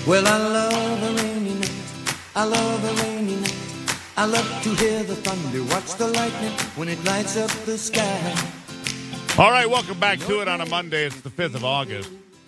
Well, I love a rainy night. I love a rainy night. I love to hear the thunder, watch the lightning when it lights up the sky. All right, welcome back to it on a Monday. It's the 5th of August.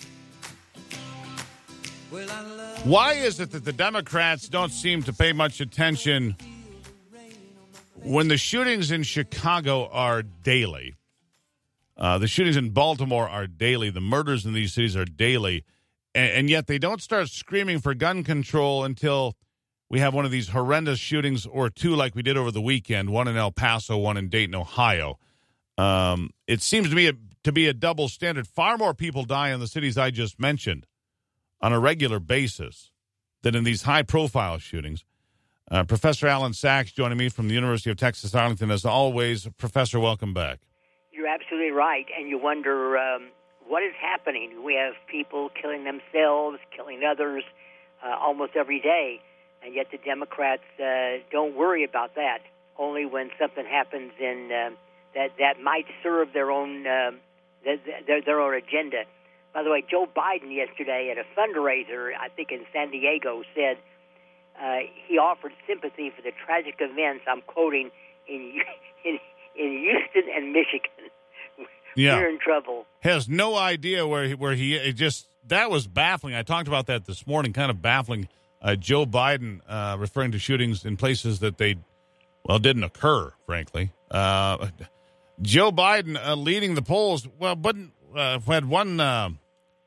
Why is it that the Democrats don't seem to pay much attention when the shootings in Chicago are daily? The shootings in Baltimore are daily. The murders in these cities are daily. And yet they don't start screaming for gun control until we have one of these horrendous shootings or two like we did over the weekend, one in El Paso, one in Dayton, Ohio. It seems to be a double standard. Far more people die in the cities I just mentioned on a regular basis than in these high-profile shootings. Professor Alan Sachs joining me from the University of Texas Arlington. As always, Professor, welcome back. You're absolutely right, and you wonder what is happening. We have people killing themselves, killing others almost every day, and yet the Democrats don't worry about that. Only when something happens in that might serve their own their own agenda. By the way, Joe Biden yesterday at a fundraiser, I think in San Diego, said he offered sympathy for the tragic events, I'm quoting, in Houston and Michigan. Yeah. We're in trouble. Has no idea where he it just, that was baffling. I talked about that this morning, kind of baffling. Joe Biden referring to shootings in places that didn't occur, frankly. Joe Biden leading the polls. Well, but had one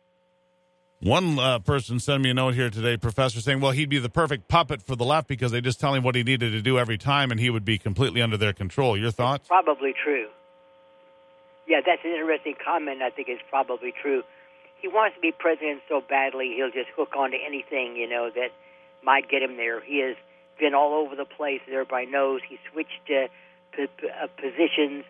person send me a note here today, Professor, saying, well, he'd be the perfect puppet for the left because they just tell him what he needed to do every time, and he would be completely under their control. Your thoughts? It's probably true. Yeah, that's an interesting comment. I think it's probably true. He wants to be president so badly, he'll just hook onto anything, that might get him there. He has been all over the place, as everybody knows. He switched positions,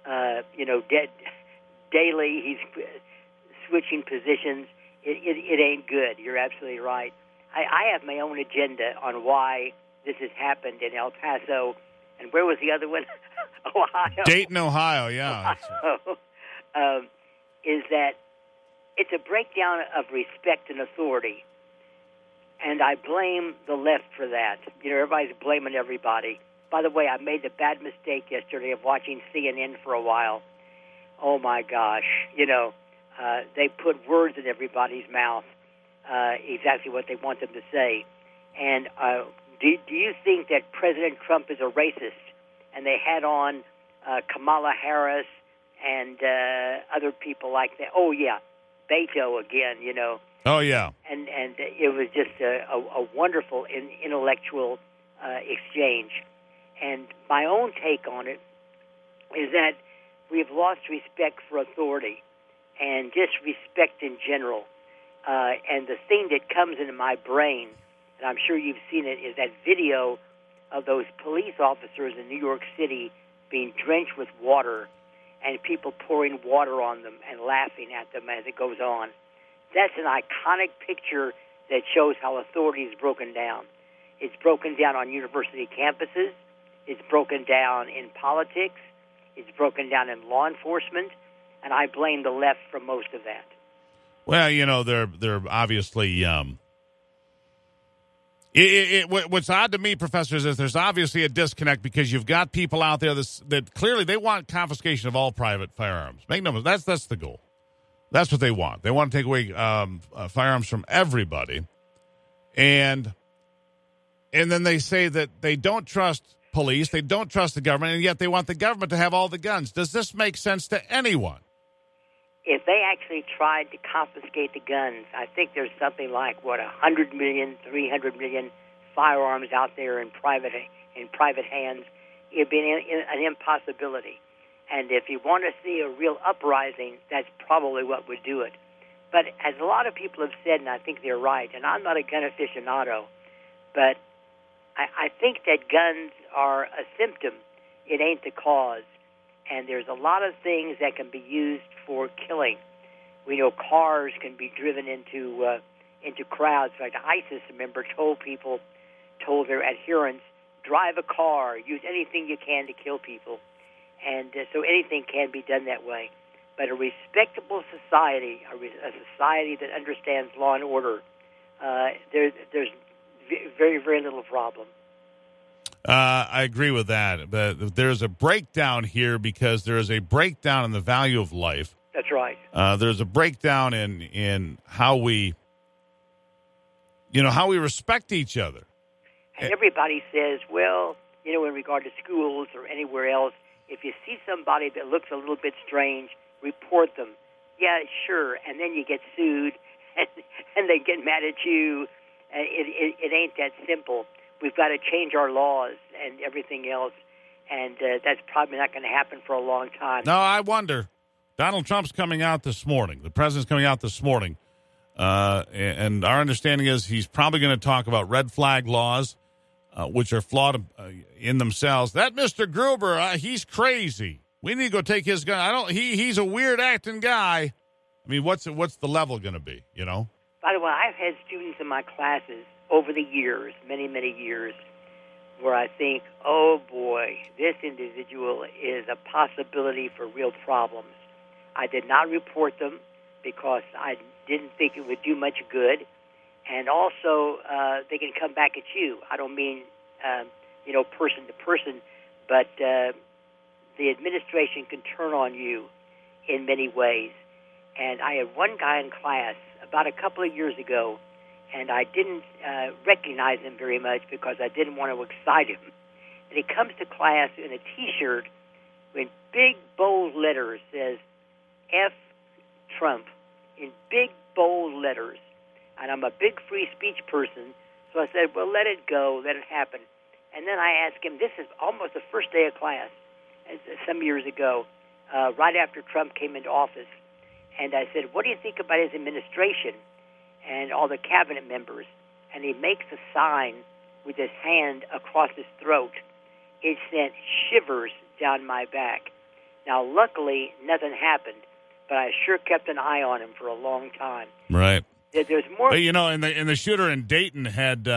daily. He's switching positions. It ain't good. You're absolutely right. I have my own agenda on why this has happened in El Paso. And where was the other one? Ohio. Dayton, Ohio, yeah. Ohio, is that it's a breakdown of respect and authority. And I blame the left for that. Everybody's blaming everybody. By the way, I made the bad mistake yesterday of watching CNN for a while. Oh, my gosh. They put words in everybody's mouth, exactly what they want them to say. And do you think that President Trump is a racist? And they had on Kamala Harris and other people like that. Oh, yeah, Beto again, Oh, yeah. And it was just a wonderful intellectual exchange. And my own take on it is that we've lost respect for authority and just respect in general. And the thing that comes into my brain, and I'm sure you've seen it, is that video of those police officers in New York City being drenched with water and people pouring water on them and laughing at them as it goes on. That's an iconic picture that shows how authority is broken down. It's broken down on university campuses. It's broken down in politics. It's broken down in law enforcement. And I blame the left for most of that. Well, they're obviously what's odd to me, Professor, is there's obviously a disconnect because you've got people out there that clearly they want confiscation of all private firearms. Make no mistake, that's the goal. That's what they want. They want to take away firearms from everybody, and then they say that they don't trust police, they don't trust the government, and yet they want the government to have all the guns. Does this make sense to anyone? If they actually tried to confiscate the guns, I think there's something like 100 million, 300 million firearms out there in private hands. It'd be an impossibility. And if you want to see a real uprising, that's probably what would do it. But as a lot of people have said, and I think they're right, and I'm not a gun aficionado, but I think that guns are a symptom. It ain't the cause. And there's a lot of things that can be used for killing. We know cars can be driven into crowds. In fact, ISIS, remember, told their adherents, drive a car, use anything you can to kill people. And so anything can be done that way. But a respectable society, a society that understands law and order, there's very, very little problem. I agree with that. But there's a breakdown here because there is a breakdown in the value of life. That's right. There's a breakdown in how we, how we respect each other. And everybody says, well, in regard to schools or anywhere else, if you see somebody that looks a little bit strange, report them. Yeah, sure. And then you get sued, and they get mad at you. It ain't that simple. We've got to change our laws and everything else, and that's probably not going to happen for a long time. No, I wonder. Donald Trump's coming out this morning. The president's coming out this morning. And our understanding is he's probably going to talk about red flag laws, which are flawed in themselves. That Mr. Gruber, he's crazy. We need to go take his gun. He's a weird acting guy. I mean, what's the level going to be, By the way, I've had students in my classes over the years, many, many years, where I think, oh boy, this individual is a possibility for real problems. I did not report them because I didn't think it would do much good. And also, they can come back at you. I don't mean, person to person, but the administration can turn on you in many ways. And I had one guy in class about a couple of years ago, and I didn't recognize him very much because I didn't want to excite him. And he comes to class in a T-shirt in big, bold letters, says, F Trump, in big, bold letters. And I'm a big free speech person, so I said, well, let it go, let it happen. And then I asked him, this is almost the first day of class, some years ago, right after Trump came into office. And I said, what do you think about his administration and all the cabinet members? And he makes a sign with his hand across his throat. It sent shivers down my back. Now, luckily, nothing happened, but I sure kept an eye on him for a long time. Right. There's more. But, and the shooter in Dayton had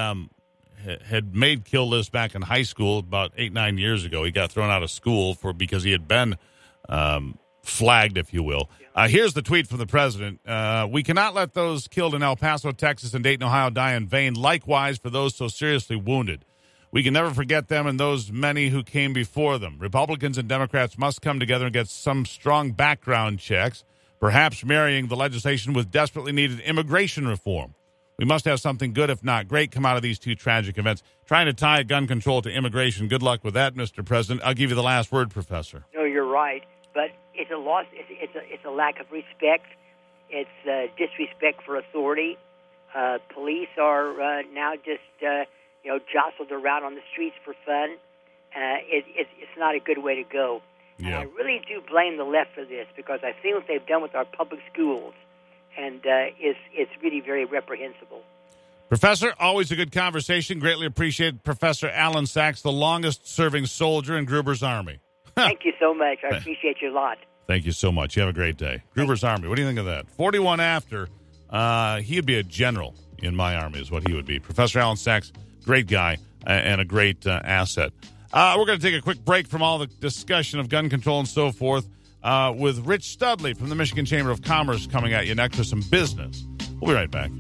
made kill lists back in high school about 8-9 years ago. He got thrown out of school because he had been flagged, if you will. Here's the tweet from the president. We cannot let those killed in El Paso, Texas, and Dayton, Ohio die in vain. Likewise, for those so seriously wounded. We can never forget them and those many who came before them. Republicans and Democrats must come together and get some strong background checks, perhaps marrying the legislation with desperately needed immigration reform. We must have something good, if not great, come out of these two tragic events. Trying to tie gun control to immigration. Good luck with that, Mr. President. I'll give you the last word, Professor. No, you're right. But it's a loss. It's a lack of respect. It's disrespect for authority. Police are now just jostled around on the streets for fun. It's not a good way to go. Yeah. And I really do blame the left for this because I see what they've done with our public schools, and it's really very reprehensible. Professor, always a good conversation. Greatly appreciate Professor Alan Sachs, the longest-serving soldier in Gruber's Army. Thank you so much. I appreciate you a lot. Thank you so much. You have a great day. Gruber's Army. What do you think of that? 41 after, he would be a general in my army is what he would be. Professor Alan Sachs, great guy and a great asset. We're going to take a quick break from all the discussion of gun control and so forth with Rich Studley from the Michigan Chamber of Commerce coming at you next for some business. We'll be right back.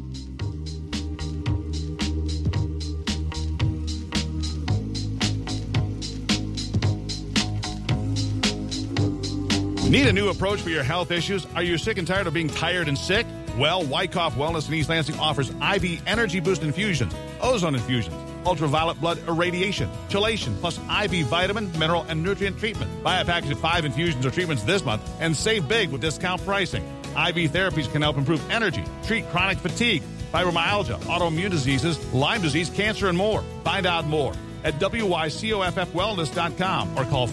Need a new approach for your health issues? Are you sick and tired of being tired and sick? Well, Wyckoff Wellness in East Lansing offers IV Energy Boost infusions, ozone infusions, ultraviolet blood irradiation, chelation, plus IV vitamin, mineral, and nutrient treatment. Buy a package of 5 infusions or treatments this month and save big with discount pricing. IV therapies can help improve energy, treat chronic fatigue, fibromyalgia, autoimmune diseases, Lyme disease, cancer, and more. Find out more at wycofffwellness.com or call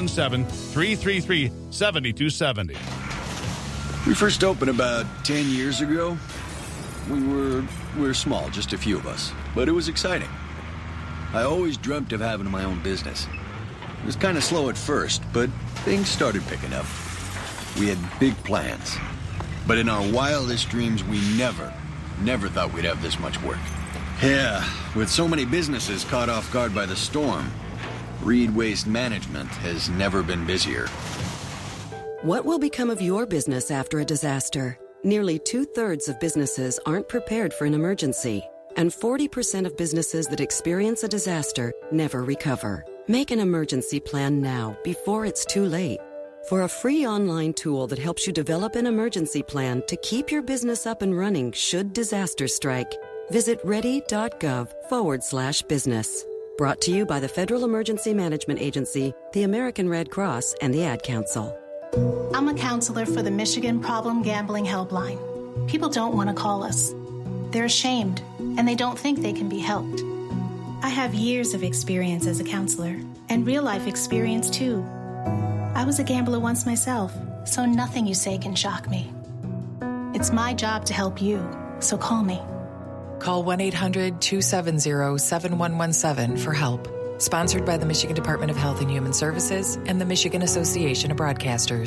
517-333-7270. We first opened about 10 years ago. We were small, just a few of us, but it was exciting. I always dreamt of having my own business. It was kind of slow at first, but things started picking up. We had big plans, but in our wildest dreams, we never thought we'd have this much work. Yeah, with so many businesses caught off guard by the storm, Reed Waste Management has never been busier. What will become of your business after a disaster? Nearly 2/3 of businesses aren't prepared for an emergency, and 40% of businesses that experience a disaster never recover. Make an emergency plan now, before it's too late. For a free online tool that helps you develop an emergency plan to keep your business up and running should disaster strike, visit ready.gov/business. Brought to you by the Federal Emergency Management Agency, the American Red Cross, and the Ad Council. I'm a counselor for the Michigan Problem Gambling Helpline. People don't want to call us. They're ashamed, and they don't think they can be helped. I have years of experience as a counselor, and real-life experience, too. I was a gambler once myself, so nothing you say can shock me. It's my job to help you, so call me. Call 1-800-270-7117 for help. Sponsored by the Michigan Department of Health and Human Services and the Michigan Association of Broadcasters.